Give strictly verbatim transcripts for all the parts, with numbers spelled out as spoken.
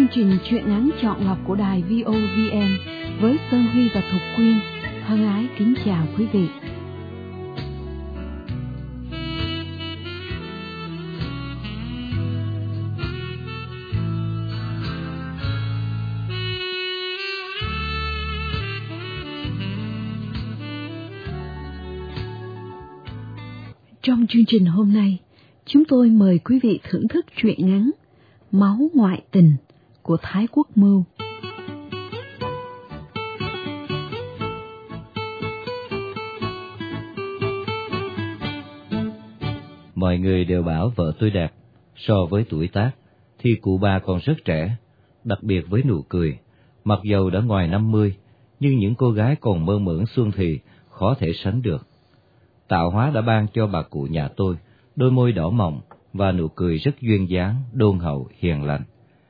trình truyện ngắn chọn lọc của đài vê o vê en với Sơn Huy và Thục Quyên thân ái kính chào quý vị. Trong chương trình hôm nay, chúng tôi mời quý vị thưởng thức truyện ngắn Máu ngoại tình của Thái Quốc Mưu. Mọi người đều bảo vợ tôi đẹp, so với tuổi tác thì cụ bà còn rất trẻ, đặc biệt với nụ cười. Mặc dầu đã ngoài năm mươi, nhưng những cô gái còn mơ mởn xuân thì khó thể sánh được. Tạo hóa đã ban cho bà cụ nhà tôi đôi môi đỏ mọng và nụ cười rất duyên dáng, đôn hậu, hiền lành.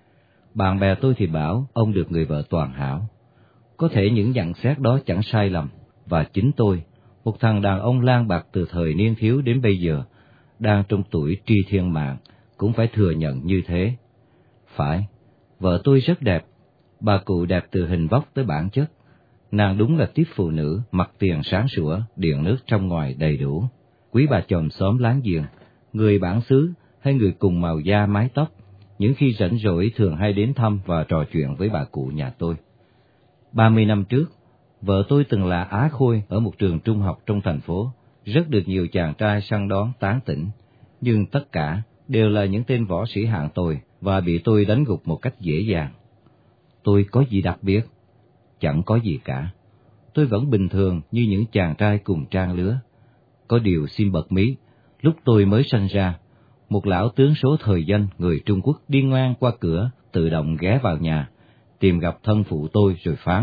Bạn bè tôi thì bảo ông được người vợ toàn hảo. Có thể những nhận xét đó chẳng sai lầm, và chính tôi, một thằng đàn ông lang bạc từ thời niên thiếu đến bây giờ, đang trong tuổi tri thiên mạng, cũng phải thừa nhận như thế. Phải, vợ tôi rất đẹp, bà cụ đẹp từ hình vóc tới bản chất. Nàng đúng là tiếp phụ nữ, mặt tiền sáng sủa, điện nước trong ngoài đầy đủ. Quý bà chòm xóm láng giềng, người bản xứ hay người cùng màu da mái tóc, những khi rảnh rỗi thường hay đến thăm và trò chuyện với bà cụ nhà tôi. Ba mươi năm trước, vợ tôi từng là á khôi ở một trường trung học trong thành phố, rất được nhiều chàng trai săn đón tán tỉnh, nhưng tất cả đều là những tên võ sĩ hạng tồi và bị tôi đánh gục một cách dễ dàng. Tôi có gì đặc biệt? Chẳng có gì cả. Tôi vẫn bình thường như những chàng trai cùng trang lứa. Có điều xin bật mí, lúc tôi mới sanh ra, một lão tướng số thời danh người Trung Quốc đi ngang qua cửa, tự động ghé vào nhà, tìm gặp thân phụ tôi rồi phán: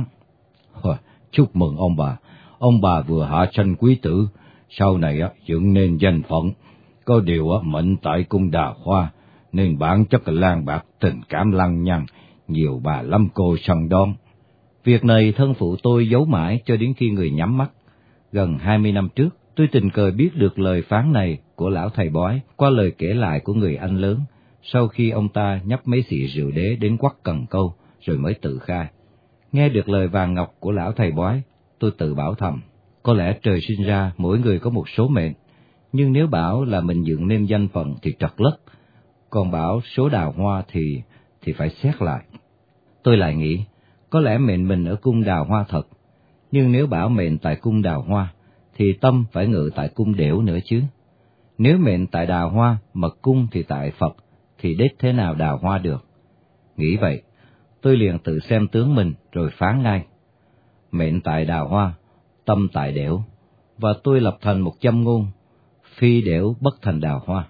"Chúc mừng ông bà, ông bà vừa hạ sanh quý tử, sau này dựng nên danh phận. Có điều mệnh tại cung Đào Hoa, nên bản chất là lang bạc tình cảm lăng nhăng, nhiều bà lắm cô săn đón." Việc này thân phụ tôi giấu mãi cho đến khi người nhắm mắt. Gần hai mươi năm trước, tôi tình cờ biết được lời phán này của lão thầy bói qua lời kể lại của người anh lớn, sau khi ông ta nhấp mấy xị rượu đế đến quắc cần câu, rồi mới tự khai. Nghe được lời vàng ngọc của lão thầy bói, tôi tự bảo thầm, có lẽ trời sinh ra mỗi người có một số mệnh, nhưng nếu bảo là mình dựng nên danh phận thì trật lất, còn bảo số đào hoa thì thì phải xét lại. Tôi lại nghĩ, có lẽ mệnh mình ở cung Đào Hoa thật, nhưng nếu bảo mệnh tại cung Đào Hoa, thì tâm phải ngự tại cung Đểu nữa chứ. Nếu mệnh tại Đào Hoa, mật cung thì tại Phật, thì đích thế nào Đào Hoa được? Nghĩ vậy, tôi liền tự xem tướng mình rồi phán ngay: mệnh tại Đào Hoa, tâm tại Đểu, và tôi lập thành một châm ngôn: phi Đểu bất thành Đào Hoa.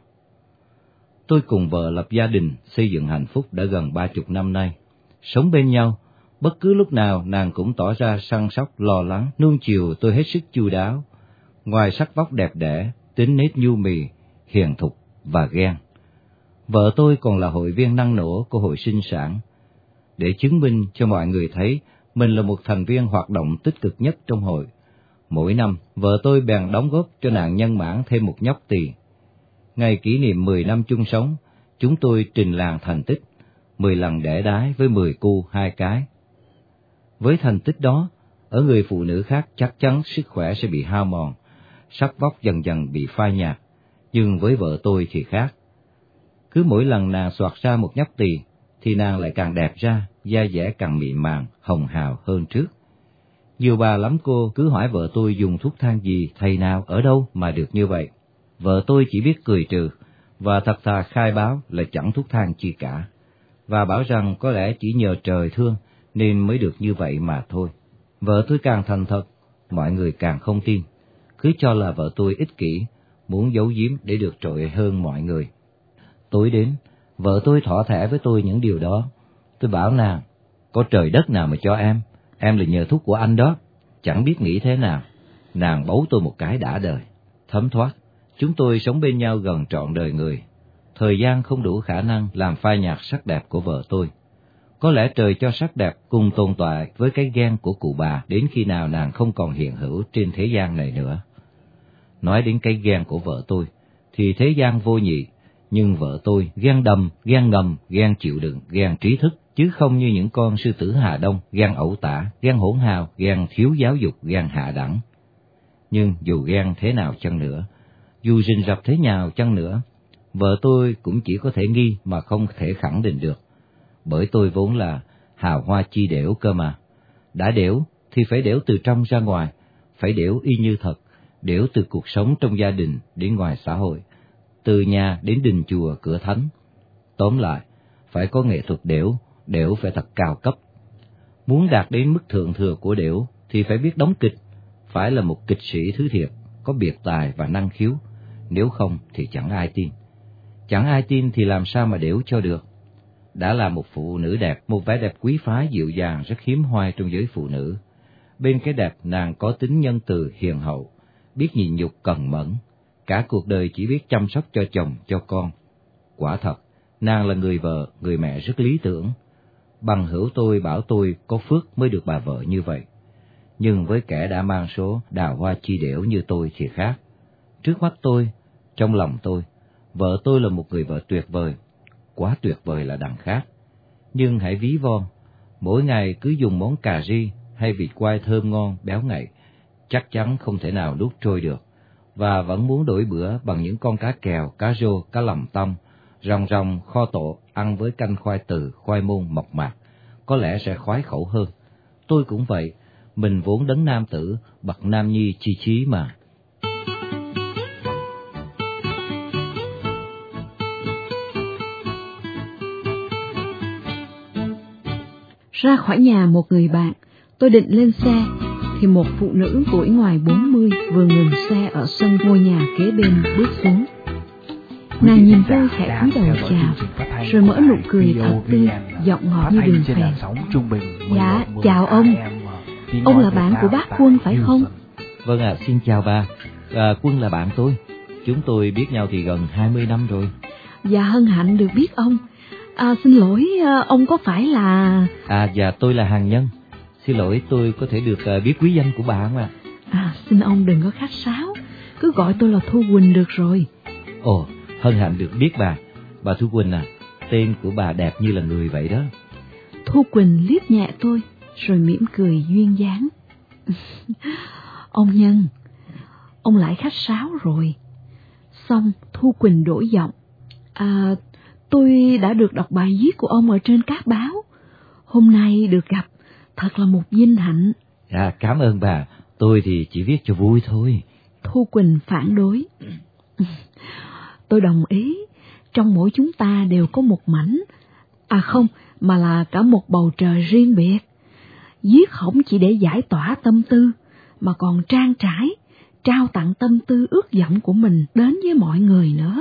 Tôi cùng vợ lập gia đình, xây dựng hạnh phúc đã gần ba chục năm nay. Sống bên nhau, bất cứ lúc nào nàng cũng tỏ ra săn sóc, lo lắng, nuông chiều tôi hết sức chu đáo. Ngoài sắc vóc đẹp đẽ, tính nết nhu mì, hiền thục và ghen, vợ tôi còn là hội viên năng nổ của hội sinh sản. Để chứng minh cho mọi người thấy mình là một thành viên hoạt động tích cực nhất trong hội, mỗi năm vợ tôi bèn đóng góp cho nạn nhân mãn thêm một nhóc tỳ. Ngày kỷ niệm mười năm chung sống, chúng tôi trình làng thành tích mười lần đẻ đái với mười cu hai cái. Với thành tích đó, ở người phụ nữ khác chắc chắn sức khỏe sẽ bị hao mòn, sắc vóc dần dần bị phai nhạt, nhưng với vợ tôi thì khác. Cứ mỗi lần nàng soạt ra một nhóc tỳ, thì nàng lại càng đẹp ra, da dẻ càng mịn màng, hồng hào hơn trước. Nhiều bà lắm cô cứ hỏi vợ tôi dùng thuốc thang gì, thầy nào, ở đâu mà được như vậy. Vợ tôi chỉ biết cười trừ, và thật thà khai báo là chẳng thuốc thang chi cả, và bảo rằng có lẽ chỉ nhờ trời thương nên mới được như vậy mà thôi. Vợ tôi càng thành thật, mọi người càng không tin, cứ cho là vợ tôi ích kỷ, muốn giấu giếm để được trội hơn mọi người. Tối đến, vợ tôi thỏ thẻ với tôi những điều đó. Tôi bảo nàng, có trời đất nào mà cho em, em là nhờ thuốc của anh đó. Chẳng biết nghĩ thế nào, nàng bấu tôi một cái đã đời. Thấm thoát, chúng tôi sống bên nhau gần trọn đời người. Thời gian không đủ khả năng làm phai nhạt sắc đẹp của vợ tôi. Có lẽ trời cho sắc đẹp cùng tồn tại với cái ghen của cụ bà đến khi nào nàng không còn hiện hữu trên thế gian này nữa. Nói đến cái ghen của vợ tôi, thì thế gian vô nhị, nhưng vợ tôi ghen đầm, ghen ngầm, ghen chịu đựng, ghen trí thức, chứ không như những con sư tử Hà Đông gan ẩu tả, gan hỗn hào, gan thiếu giáo dục, gan hạ đẳng. Nhưng dù gan thế nào chăng nữa, dù rình rập thế nào chăng nữa, vợ tôi cũng chỉ có thể nghi mà không thể khẳng định được, bởi tôi vốn là hào hoa chi đểu cơ mà. Đã đểu thì phải đểu từ trong ra ngoài, phải đểu y như thật, đểu từ cuộc sống trong gia đình đến ngoài xã hội, từ nhà đến đình chùa cửa thánh. Tóm lại, phải có nghệ thuật đểu, đểu phải thật cao cấp. Muốn đạt đến mức thượng thừa của đểu thì phải biết đóng kịch, phải là một kịch sĩ thứ thiệt, có biệt tài và năng khiếu, nếu không thì chẳng ai tin. Chẳng ai tin thì làm sao mà đểu cho được. Đã là một phụ nữ đẹp, một vẻ đẹp quý phái dịu dàng rất hiếm hoi trong giới phụ nữ. Bên cái đẹp, nàng có tính nhân từ hiền hậu, biết nhịn nhục cần mẫn, cả cuộc đời chỉ biết chăm sóc cho chồng, cho con. Quả thật, nàng là người vợ, người mẹ rất lý tưởng. Bằng hữu tôi bảo tôi có phước mới được bà vợ như vậy. Nhưng với kẻ đã mang số đào hoa chi đểu như tôi thì khác. Trước mắt tôi, trong lòng tôi, vợ tôi là một người vợ tuyệt vời, quá tuyệt vời là đằng khác. Nhưng hãy ví von, mỗi ngày cứ dùng món cà ri hay vịt quay thơm ngon, béo ngậy, chắc chắn không thể nào nuốt trôi được, và vẫn muốn đổi bữa bằng những con cá kèo, cá rô, cá lầm tăm, ròng ròng kho tổ ăn với canh khoai từ, khoai môn mộc mạc, có lẽ sẽ khoái khẩu hơn. Tôi cũng vậy, mình vốn đấng nam tử, bậc nam nhi chi chí mà. Ra khỏi nhà một người bạn, tôi định lên xe, thì một phụ nữ tuổi ngoài bốn mươi vừa ngừng xe ở sân ngôi nhà kế bên bước xuống. Nàng nhìn tôi khẽ cúi đầu chào, rồi mở nụ cười thật tươi, giọng ngọt như đường phèn. Dạ, chào ông. Ông là bạn của bác Quân phải không? Vâng ạ, à, xin chào bà. À, Quân là bạn tôi. Chúng tôi biết nhau thì gần hai mươi năm rồi. Dạ, hân hạnh được biết ông. À, xin lỗi, ông có phải là... À, dạ, tôi là Hàn Nhân. Xin lỗi, tôi có thể được uh, biết quý danh của bà không ạ? À, xin ông đừng có khách sáo, cứ gọi tôi là Thu Quỳnh được rồi. Ồ, hân hạnh được biết bà. Bà Thu Quỳnh à, tên của bà đẹp như là người vậy đó. Thu Quỳnh liếc nhẹ tôi, rồi mỉm cười duyên dáng. Ông Nhân, ông lại khách sáo rồi. Xong, Thu Quỳnh đổi giọng. À, tôi đã được đọc bài viết của ông ở trên các báo. Hôm nay được gặp, thật là một vinh hạnh. À, cảm ơn bà, tôi thì chỉ viết cho vui thôi. Thu Quỳnh phản đối. Tôi đồng ý, trong mỗi chúng ta đều có một mảnh, à không, mà là cả một bầu trời riêng biệt. Viết không chỉ để giải tỏa tâm tư, mà còn trang trải, trao tặng tâm tư ước vọng của mình đến với mọi người nữa.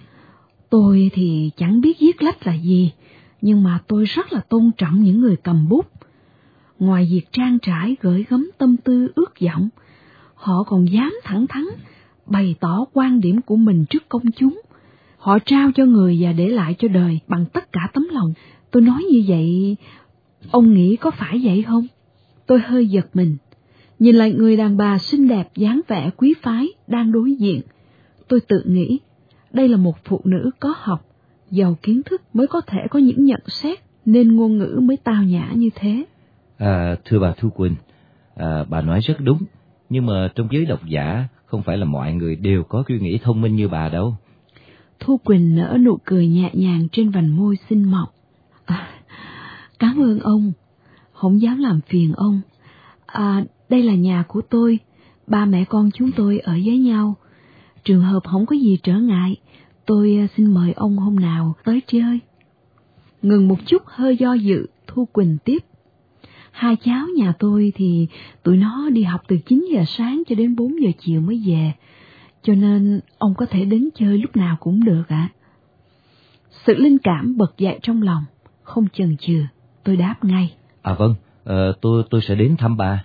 Tôi thì chẳng biết viết lách là gì, nhưng mà tôi rất là tôn trọng những người cầm bút. Ngoài việc trang trải gửi gắm tâm tư ước vọng, họ còn dám thẳng thắn bày tỏ quan điểm của mình trước công chúng. Họ trao cho người và để lại cho đời bằng tất cả tấm lòng. Tôi nói như vậy, ông nghĩ có phải vậy không? Tôi hơi giật mình, nhìn lại người đàn bà xinh đẹp dáng vẻ quý phái đang đối diện. Tôi tự nghĩ, đây là một phụ nữ có học, giàu kiến thức mới có thể có những nhận xét, nên ngôn ngữ mới tao nhã như thế. À, thưa bà Thu Quỳnh, à, bà nói rất đúng, nhưng mà trong giới độc giả không phải là mọi người đều có suy nghĩ thông minh như bà đâu. Thu Quỳnh nở nụ cười nhẹ nhàng trên vành môi xinh mọng. À, cảm ơn ông, không dám làm phiền ông. À, đây là nhà của tôi, ba mẹ con chúng tôi ở với nhau. Trường hợp không có gì trở ngại, tôi xin mời ông hôm nào tới chơi. Ngừng một chút hơi do dự, Thu Quỳnh tiếp. Hai cháu nhà tôi thì tụi nó đi học từ chín giờ sáng cho đến bốn giờ chiều mới về, cho nên ông có thể đến chơi lúc nào cũng được ạ. À. Sự linh cảm bật dậy trong lòng, không chần chừ, tôi đáp ngay. À vâng, ờ, tôi tôi sẽ đến thăm bà.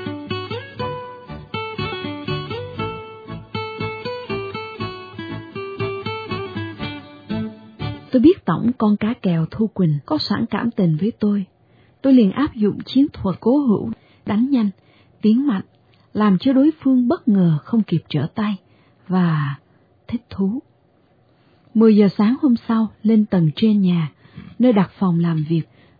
Tôi biết tổng con cá kèo Thu Quỳnh có sẵn cảm tình với tôi. Tôi liền áp dụng chiến thuật cố hữu, đánh nhanh, tiến mạnh, làm cho đối phương bất ngờ không kịp trở tay, và thích thú. Mười giờ sáng hôm sau, lên tầng trên nhà, nơi đặt phòng làm việc,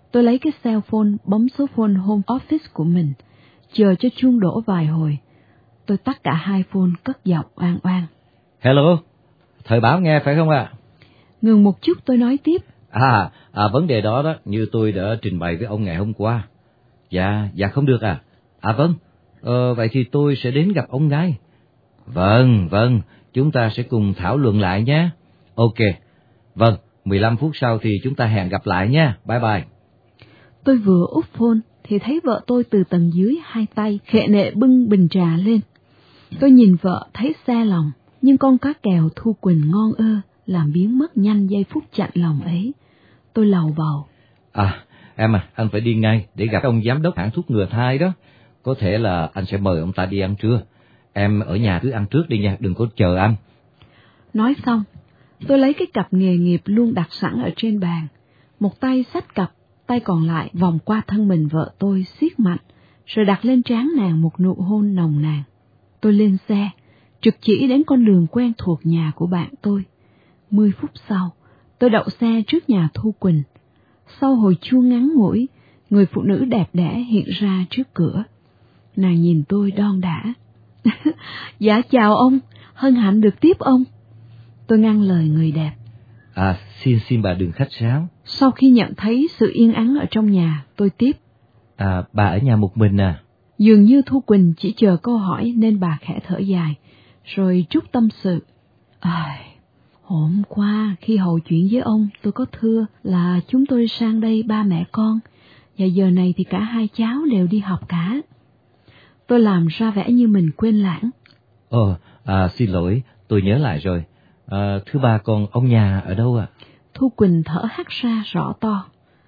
Tôi lấy cái cell phone bấm số phone home office của mình, chờ cho chuông đổ vài hồi. Tôi tắt cả hai phone cất giọng oan oan. Hello, thời báo nghe phải không ạ? À? Ngừng một chút tôi nói tiếp. À, à, vấn đề đó đó, như tôi đã trình bày với ông ngày hôm qua. Dạ, dạ không được à? À vâng, ờ, vậy thì tôi sẽ đến gặp ông ngay. Vâng, vâng, chúng ta sẽ cùng thảo luận lại nhé. Ok, vâng, mười lăm phút sau thì chúng ta hẹn gặp lại nha, bye bye. Tôi vừa úp phone thì thấy vợ tôi từ tầng dưới hai tay khệ nệ bưng bình trà lên. Tôi nhìn vợ thấy xe lòng, nhưng con cá kèo Thu Quỳnh ngon ơ, làm biến mất nhanh giây phút chạnh lòng ấy. Tôi lầu bầu. À, em à, anh phải đi ngay để gặp ông giám đốc hãng thuốc ngừa thai đó. Có thể là anh sẽ mời ông ta đi ăn trưa. Em ở nhà cứ ăn trước đi nha, đừng có chờ anh. Nói xong, tôi lấy cái cặp nghề nghiệp luôn đặt sẵn ở trên bàn. Một tay xách cặp, tay còn lại vòng qua thân mình vợ tôi siết mạnh, rồi đặt lên trán nàng một nụ hôn nồng nàn. Tôi lên xe, trực chỉ đến con đường quen thuộc nhà của bạn tôi. Mười phút sau, tôi đậu xe trước nhà Thu Quỳnh. Sau hồi chuông ngắn ngủi, người phụ nữ đẹp đẽ hiện ra trước cửa. Nàng nhìn tôi đon đả. Dạ chào ông, hân hạnh được tiếp ông. Tôi ngăn lời người đẹp. À, xin xin bà đừng khách sáo. Sau khi nhận thấy sự yên ắng ở trong nhà, tôi tiếp. À, bà ở nhà một mình à? Dường như Thu Quỳnh chỉ chờ câu hỏi nên bà khẽ thở dài, rồi trút tâm sự. À, hôm qua khi hầu chuyện với ông, tôi có thưa là chúng tôi sang đây ba mẹ con, và giờ này thì cả hai cháu đều đi học cả. Tôi làm ra vẻ như mình quên lãng. Ồ, à, xin lỗi, tôi nhớ lại rồi. À, thưa bà, còn ông nhà ở đâu ạ? À? Thu Quỳnh thở hắt ra rõ to.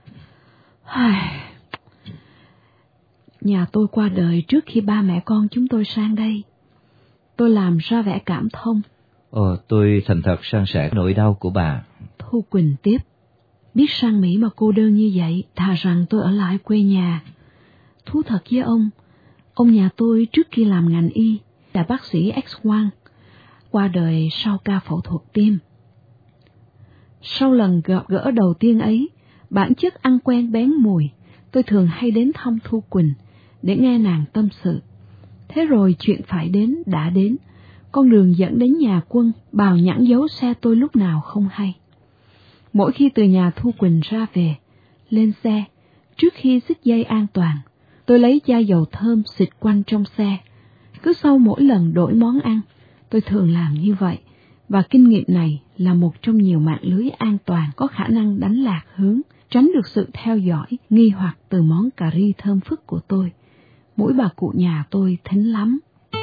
Nhà tôi qua đời trước khi ba mẹ con chúng tôi sang đây. Tôi làm ra vẻ cảm thông. Ồ, tôi thành thật san sẻ nỗi đau của bà. Thu Quỳnh tiếp. Biết sang Mỹ mà cô đơn như vậy, thà rằng tôi ở lại quê nhà. Thú thật với ông, ông nhà tôi trước khi làm ngành y là bác sĩ X-quang, qua đời sau ca phẫu thuật tim. Sau lần gặp gỡ đầu tiên ấy, bản chất ăn quen bén mùi, tôi thường hay đến thăm Thu Quỳnh để nghe nàng tâm sự. Thế rồi chuyện phải đến đã đến, con đường dẫn đến nhà Quân bào nhãn dấu xe tôi lúc nào không hay. Mỗi khi từ nhà Thu Quỳnh ra về, lên xe, trước khi xích dây an toàn, tôi lấy chai dầu thơm xịt quanh trong xe. Cứ sau mỗi lần đổi món ăn, tôi thường làm như vậy, và kinh nghiệm này là một trong nhiều mạng lưới an toàn có khả năng đánh lạc hướng, tránh được sự theo dõi, nghi hoặc từ món cà ri thơm phức của tôi. Mỗi bà cụ nhà tôi thính lắm.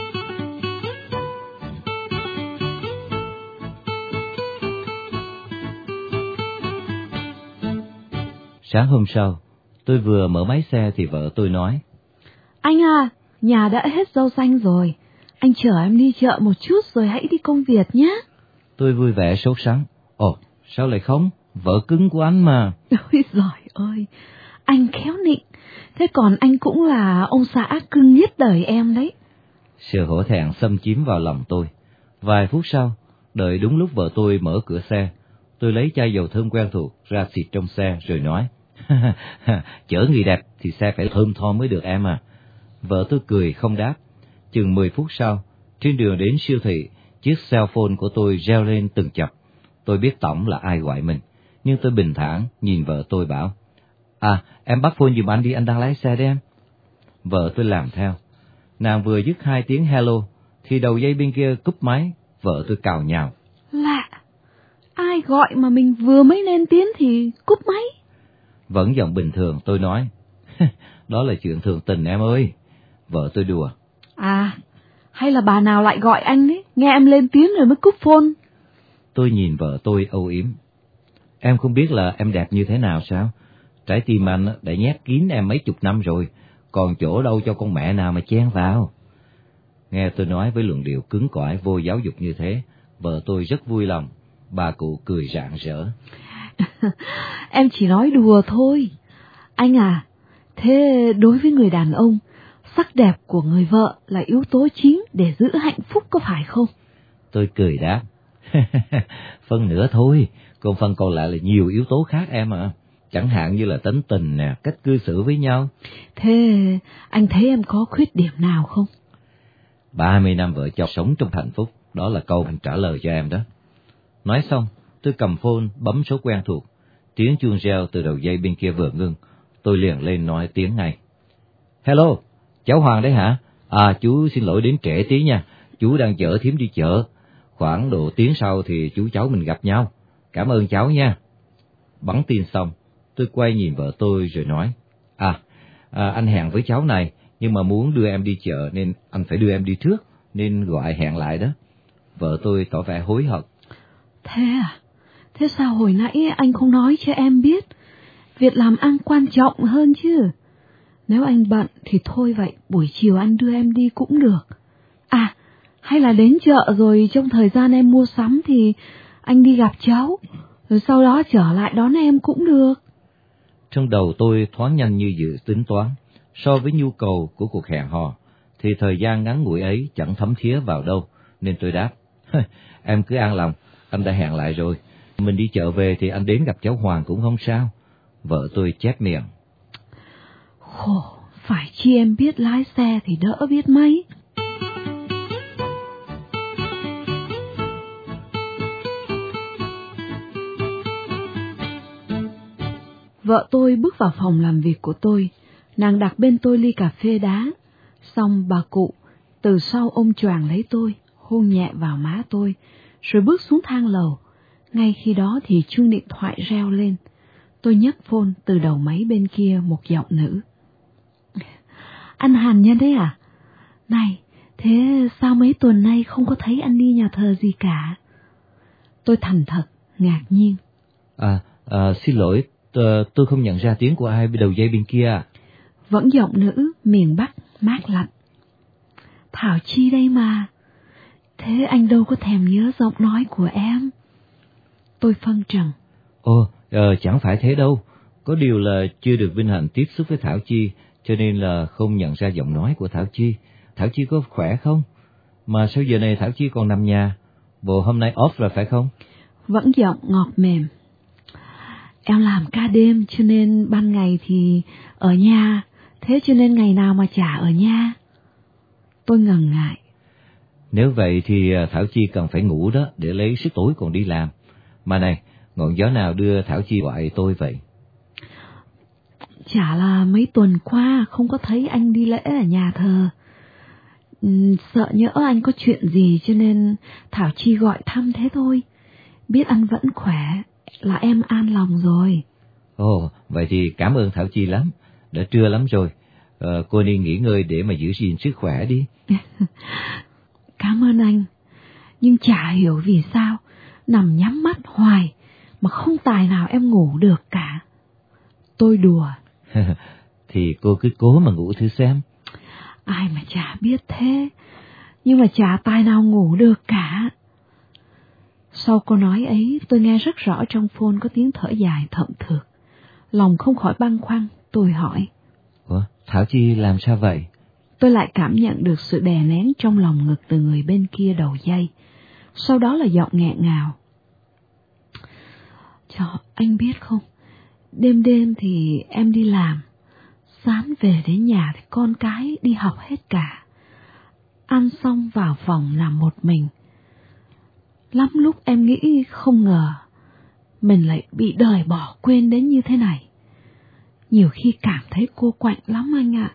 Sáng hôm sau, tôi vừa mở máy xe thì vợ tôi nói. Anh à, nhà đã hết rau xanh rồi. Anh chở em đi chợ một chút rồi hãy đi công việc nhé. Tôi vui vẻ sốt sắng. Ồ, sao lại không? Vợ cứng của anh mà. Ôi giời ơi, anh khéo nịnh. Thế còn anh cũng là ông xã cưng nhất đời em đấy. Sự hổ thẹn xâm chiếm vào lòng tôi. Vài phút sau, đợi đúng lúc vợ tôi mở cửa xe, tôi lấy chai dầu thơm quen thuộc ra xịt trong xe rồi nói. Chở người đẹp thì xe phải thơm tho mới được em à. Vợ tôi cười không đáp. Chừng mười phút sau, trên đường đến siêu thị, chiếc cell phone của tôi reo lên từng chập. Tôi biết tổng là ai gọi mình, nhưng tôi bình thản nhìn vợ tôi bảo. À, em bắt phone giùm anh đi, anh đang lái xe đấy em. Vợ tôi làm theo. Nàng vừa dứt hai tiếng hello, thì đầu dây bên kia cúp máy, vợ tôi cào nhào. Lạ, ai gọi mà mình vừa mới lên tiếng thì cúp máy. Vẫn giọng bình thường tôi nói. Đó là chuyện thường tình em ơi. Vợ tôi đùa. À, hay là bà nào lại gọi anh đấy, nghe em lên tiếng rồi mới cúp phone. Tôi nhìn vợ tôi âu yếm. Em không biết là em đẹp như thế nào sao? Trái tim anh đã nhét kín em mấy chục năm rồi, còn chỗ đâu cho con mẹ nào mà chen vào. Nghe tôi nói với luận điệu cứng cỏi vô giáo dục như thế, vợ tôi rất vui lòng. Bà cụ cười rạng rỡ. Em chỉ nói đùa thôi. Anh à, thế đối với người đàn ông, sắc đẹp của người vợ là yếu tố chính để giữ hạnh phúc có phải không? Tôi cười đáp. Phân nửa thôi, còn phần còn lại là nhiều yếu tố khác em ạ. À. chẳng hạn như là tính tình nè, cách cư xử với nhau. Thế anh thấy em có khuyết điểm nào không? ba mươi năm vợ chồng sống trong hạnh phúc, đó là câu anh trả lời cho em đó. Nói xong, tôi cầm phone bấm số quen thuộc, tiếng chuông reo từ đầu dây bên kia vừa ngưng, tôi liền lên nói tiếng ngay. Hello, cháu Hoàng đấy hả? À, chú xin lỗi đến trễ tí nha, chú đang chở thím đi chợ, khoảng độ tiếng sau thì chú cháu mình gặp nhau, cảm ơn cháu nha. Bắn tin xong, tôi quay nhìn vợ tôi rồi nói, à, à anh hẹn với cháu này, nhưng mà muốn đưa em đi chợ nên anh phải đưa em đi trước, nên gọi hẹn lại đó. Vợ tôi tỏ vẻ hối hận. Thế à? Thế sao hồi nãy anh không nói cho em biết? Việc làm ăn quan trọng hơn chứ. Nếu anh bận thì thôi vậy, buổi chiều anh đưa em đi cũng được. À, hay là đến chợ rồi trong thời gian em mua sắm thì anh đi gặp cháu, rồi sau đó trở lại đón em cũng được. Trong đầu tôi thoáng nhanh như dự tính toán, so với nhu cầu của cuộc hẹn hò, thì thời gian ngắn ngủi ấy chẳng thấm thía vào đâu, nên tôi đáp, em cứ an lòng, anh đã hẹn lại rồi, mình đi chợ về thì anh đến gặp cháu Hoàng cũng không sao. Vợ tôi chép miệng. Khổ, phải chi em biết lái xe thì đỡ biết mấy. Vợ tôi bước vào phòng làm việc của tôi, nàng đặt bên tôi ly cà phê đá, xong bà cụ từ sau ôm choàng lấy tôi, hôn nhẹ vào má tôi, rồi bước xuống thang lầu. Ngay khi đó thì chuông điện thoại reo lên. Tôi nhấc phone, từ đầu máy bên kia một giọng nữ. Anh Hàn Nhân đấy à? Này, thế sao mấy tuần nay không có thấy anh đi nhà thờ gì cả? Tôi thành thật, ngạc nhiên. À, à xin lỗi, tôi không nhận ra tiếng của ai bên đầu dây bên kia. Vẫn giọng nữ, miền Bắc, mát lạnh. Thảo Chi đây mà. Thế anh đâu có thèm nhớ giọng nói của em. Tôi phân trần. Ồ, ờ, chẳng phải thế đâu. Có điều là chưa được vinh hạnh tiếp xúc với Thảo Chi, cho nên là không nhận ra giọng nói của Thảo Chi. Thảo Chi có khỏe không? Mà sao giờ này Thảo Chi còn nằm nhà? Bộ hôm nay off rồi phải không? Vẫn giọng ngọt mềm. Em làm ca đêm cho nên ban ngày thì ở nhà, thế cho nên ngày nào mà chả ở nhà. Tôi ngần ngại. Nếu vậy thì Thảo Chi cần phải ngủ đó, để lấy sức tối còn đi làm. Mà này, ngọn gió nào đưa Thảo Chi gọi tôi vậy? Chả là mấy tuần qua không có thấy anh đi lễ ở nhà thờ. Ừ, sợ nhỡ anh có chuyện gì cho nên Thảo Chi gọi thăm thế thôi. Biết anh vẫn khỏe là em an lòng rồi. Ồ, vậy thì cảm ơn Thảo Chi lắm. Đã trưa lắm rồi, ờ, cô đi nghỉ ngơi để mà giữ gìn sức khỏe đi. Cảm ơn anh. Nhưng chả hiểu vì sao nằm nhắm mắt hoài mà không tài nào em ngủ được cả. Tôi đùa. Thì cô cứ cố mà ngủ thử xem. Ai mà chả biết thế, nhưng mà chả tài nào ngủ được cả. Sau câu nói ấy, tôi nghe rất rõ trong phone có tiếng thở dài thậm thượt. Lòng không khỏi băn khoăn, tôi hỏi. Ủa, Thảo Chi làm sao vậy? Tôi lại cảm nhận được sự đè nén trong lòng ngực từ người bên kia đầu dây. Sau đó là giọng nghẹn ngào. Cho anh biết không, đêm đêm thì em đi làm, sáng về đến nhà thì con cái đi học hết cả. Ăn xong vào phòng nằm một mình. Lắm lúc em nghĩ không ngờ mình lại bị đời bỏ quên đến như thế này. Nhiều khi cảm thấy cô quạnh lắm anh ạ.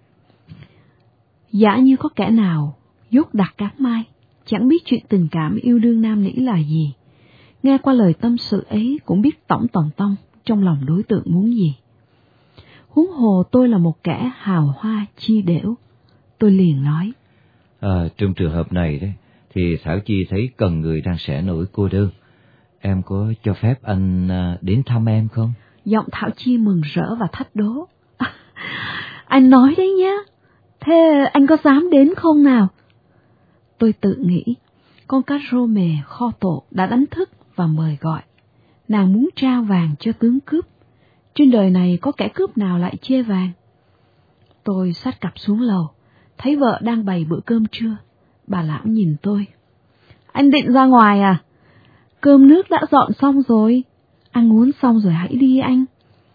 Giả như có kẻ nào dốt đặt cán mai, chẳng biết chuyện tình cảm yêu đương nam nữ là gì, nghe qua lời tâm sự ấy cũng biết tổng tòng tông trong lòng đối tượng muốn gì. Huống hồ tôi là một kẻ hào hoa chi đểu. Tôi liền nói. À, trong trường hợp này đấy, thì Thảo Chi thấy cần người đang sẻ nỗi cô đơn. Em có cho phép anh đến thăm em không? Giọng Thảo Chi mừng rỡ và thách đố. À, anh nói đấy nhá. Thế anh có dám đến không nào? Tôi tự nghĩ, con cá rô mề kho tổ đã đánh thức và mời gọi. Nàng muốn trao vàng cho tướng cướp. Trên đời này có kẻ cướp nào lại chê vàng? Tôi xách cặp xuống lầu, thấy vợ đang bày bữa cơm trưa. Bà lão nhìn tôi. Anh định ra ngoài à? Cơm nước đã dọn xong rồi. Ăn uống xong rồi hãy đi anh.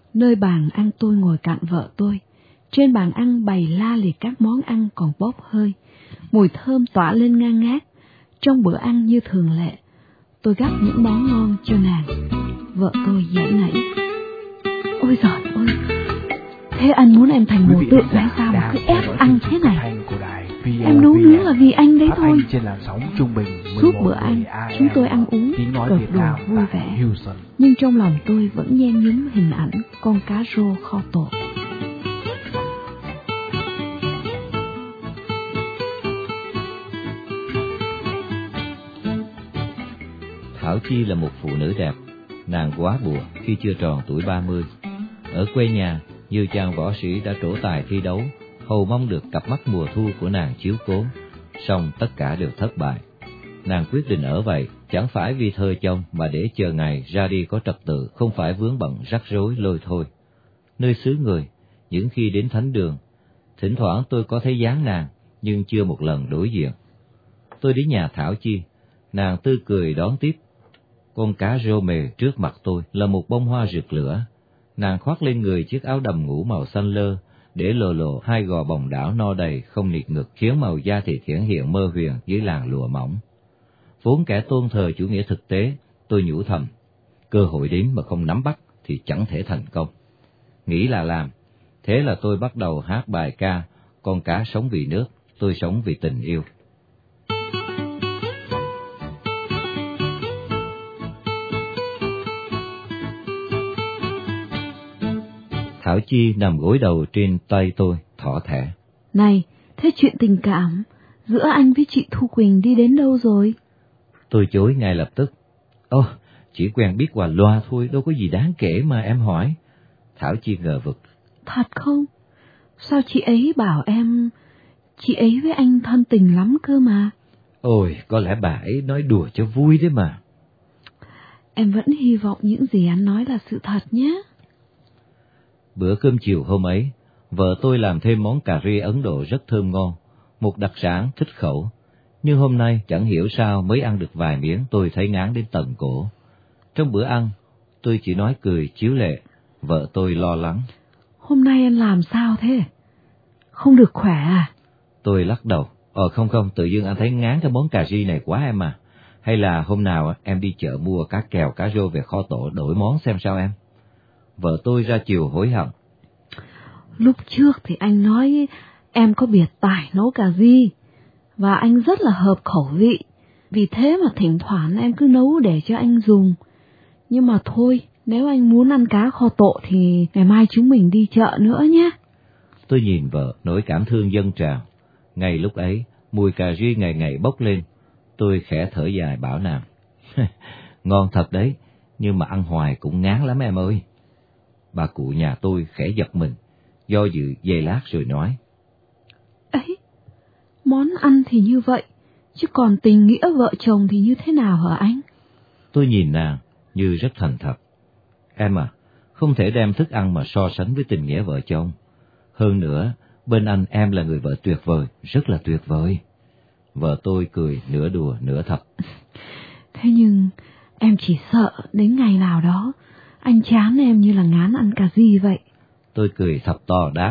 Nơi bàn ăn tôi ngồi cạnh vợ tôi. Trên bàn ăn bày la liệt các món ăn còn bốc hơi. Mùi thơm tỏa lên ngang ngát. Trong bữa ăn như thường lệ, tôi gắp những món ngon cho nàng. Vợ tôi giãy nảy. Ôi giời ơi, thế anh muốn em thành mồ tượng hay sao mà cứ ép ăn thế này? Em nấu nướng là vì anh đấy thôi. Suốt bữa ăn, chúng tôi ăn uống, cợt đùa vui vẻ. Nhưng trong lòng tôi vẫn nhen nhúm hình ảnh con cá rô kho tộ. Thảo Chi là một phụ nữ đẹp. Nàng quá bùa khi chưa tròn tuổi ba mươi. Ở quê nhà, nhiều chàng võ sĩ đã trổ tài thi đấu, hầu mong được cặp mắt mùa thu của nàng chiếu cố, song tất cả đều thất bại. Nàng quyết định ở vậy, chẳng phải vì thơ chồng mà để chờ ngày ra đi có trật tự, không phải vướng bận rắc rối lôi thôi. Nơi xứ người, những khi đến thánh đường, thỉnh thoảng tôi có thấy dáng nàng, nhưng chưa một lần đối diện. Tôi đến nhà Thảo Chi, nàng tươi cười đón tiếp. Con cá rô mề trước mặt tôi là một bông hoa rực lửa. Nàng khoác lên người chiếc áo đầm ngủ màu xanh lơ, để lộ lộ hai gò bồng đảo no đầy không nịt ngực, khiến màu da thịt hiển hiện mơ huyền dưới làn lụa mỏng. Vốn kẻ tôn thờ chủ nghĩa thực tế, tôi nhủ thầm, cơ hội đến mà không nắm bắt thì chẳng thể thành công. Nghĩ là làm, thế là tôi bắt đầu hát bài ca Con cá sống vì nước, tôi sống vì tình yêu. Thảo Chi nằm gối đầu trên tay tôi, thỏ thẻ. Này, thế chuyện tình cảm giữa anh với chị Thu Quỳnh đi đến đâu rồi? Tôi chối ngay lập tức. Ô, chỉ quen biết qua loa thôi, đâu có gì đáng kể mà em hỏi. Thảo Chi ngờ vực. Thật không? Sao chị ấy bảo em, chị ấy với anh thân tình lắm cơ mà. Ôi, có lẽ bà ấy nói đùa cho vui đấy mà. Em vẫn hy vọng những gì anh nói là sự thật nhé. Bữa cơm chiều hôm ấy, vợ tôi làm thêm món cà ri Ấn Độ rất thơm ngon, một đặc sản thích khẩu. Nhưng hôm nay chẳng hiểu sao mới ăn được vài miếng tôi thấy ngán đến tận cổ. Trong bữa ăn, tôi chỉ nói cười chiếu lệ, vợ tôi lo lắng. Hôm nay anh làm sao thế? Không được khỏe à? Tôi lắc đầu. Ờ không không, tự dưng anh thấy ngán cái món cà ri này quá em à. Hay là hôm nào em đi chợ mua cá kèo cá rô về kho tổ đổi món xem sao em. Vợ tôi ra chiều hối hận. Lúc trước thì anh nói em có biệt tài nấu cà ri, và anh rất là hợp khẩu vị. Vì thế mà thỉnh thoảng em cứ nấu để cho anh dùng. Nhưng mà thôi, nếu anh muốn ăn cá kho tộ thì ngày mai chúng mình đi chợ nữa nhé. Tôi nhìn vợ, nỗi cảm thương dâng trào. Ngay lúc ấy, mùi cà ri ngày ngày bốc lên. Tôi khẽ thở dài bảo nàng. Ngon thật đấy, nhưng mà ăn hoài cũng ngán lắm em ơi. Bà cụ nhà tôi khẽ giật mình, do dự giây lát rồi nói. Ấy, món ăn thì như vậy, chứ còn tình nghĩa vợ chồng thì như thế nào hả anh? Tôi nhìn nàng như rất thành thật. Em à, không thể đem thức ăn mà so sánh với tình nghĩa vợ chồng. Hơn nữa, bên anh em là người vợ tuyệt vời, rất là tuyệt vời. Vợ tôi cười nửa đùa nửa thật. Thế nhưng em chỉ sợ đến ngày nào đó anh chán em như là ngán ăn cà ri vậy. Tôi cười thật to đáp.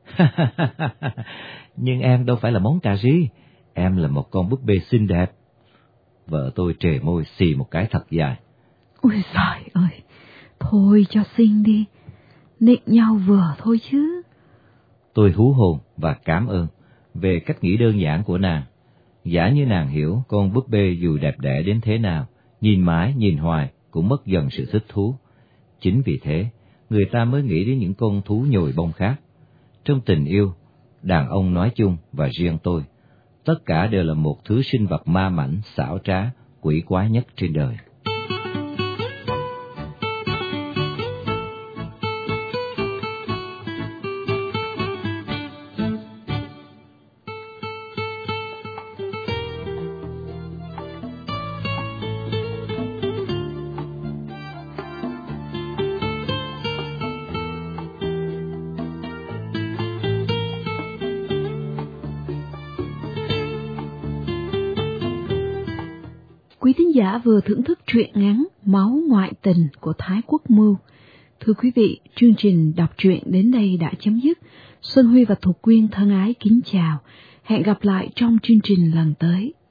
Nhưng em đâu phải là món cà ri, em là một con búp bê xinh đẹp. Vợ tôi trề môi xì một cái thật dài. Ôi giời ơi, thôi cho xinh đi, nịnh nhau vừa thôi chứ. Tôi hú hồn và cảm ơn về cách nghĩ đơn giản của nàng. Giả như nàng hiểu con búp bê dù đẹp đẽ đến thế nào, nhìn mãi nhìn hoài cũng mất dần sự thích thú. Chính vì thế, người ta mới nghĩ đến những con thú nhồi bông khác. Trong tình yêu, đàn ông nói chung và riêng tôi, tất cả đều là một thứ sinh vật ma mãnh, xảo trá, quỷ quái nhất trên đời. Quý thính giả vừa thưởng thức truyện ngắn Máu ngoại tình của Thái Quốc Mưu, Thưa quý vị, chương trình đọc truyện đến đây đã chấm dứt. Xuân Huy và Thục Quyên thân ái kính chào. Hẹn gặp lại trong chương trình lần tới.